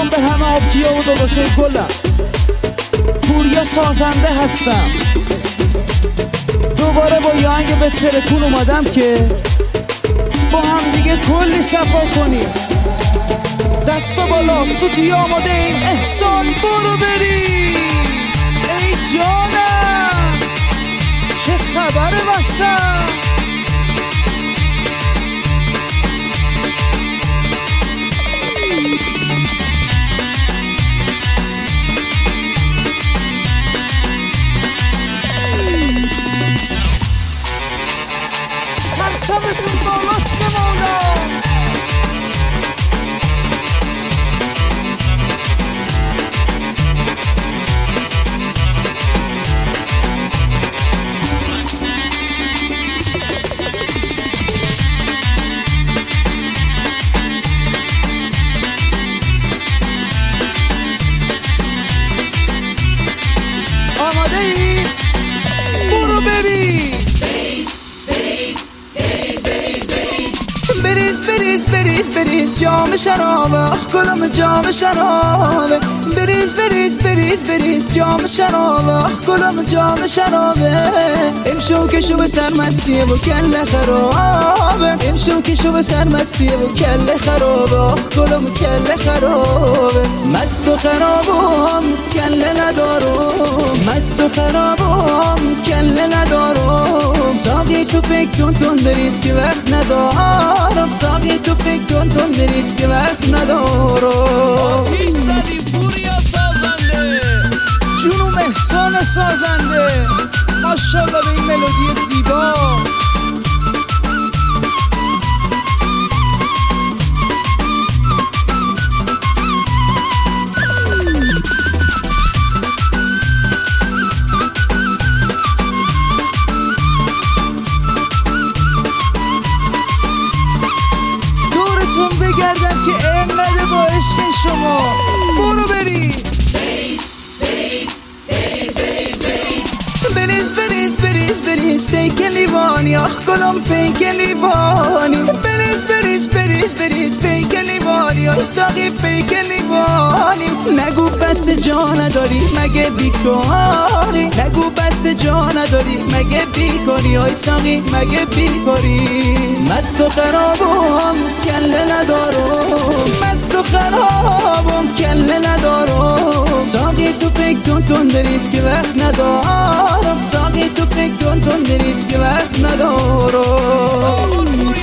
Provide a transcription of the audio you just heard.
سلام به همه آبجیا و داداشای گلم. پوریا سازنده هستم. دوباره با یه آهنگ به ترکون اومدم که با هم دیگه کلی صفا کنیم. دستا بالا، سوتی آماده، این احسان برو بریم. ای جانم چه خبره واسم؟ پرچمتون بالاست که مولا. آماده ای؟ برو بری. بریز جام شرابه، گلم جام شرابه. بریز جام شرابه، گلم جام شرابه. امشو که شو به سرمستیه و کله خرابه. امشو که شو به سرمستیه و کله خرابه، گلم کله خرابه. مست و خرابم کله ندارم، مست و خرابم کله ندارم. ساقی تو فکر تون بریز که وقت ندارم. ساقی تو فکر تون بریز که وقت ندارم. آتیش زدی پوریا سازنده، جونم احسان سازنده. ماشاءالله به این ملودی زیبا. بگردم که انقدر با عشق شما. برو بری. بریز پیک لیوانی، آخ گلم پیک لیوانی. بریز پیک لیوانی، آخ ساقی پیک لیوانی. نگو بس جا نداری مگه بیکاری، نگو بس جا نداری مگه بیکاری. آی ساقی مگه بیکاری. مست و خرابم کله ندارم، مست و خرابم کله ندارم. ساقی تو پیک تون بریز که وقت ندارم. ساقی تو پیک تون بریز که وقت ندارم.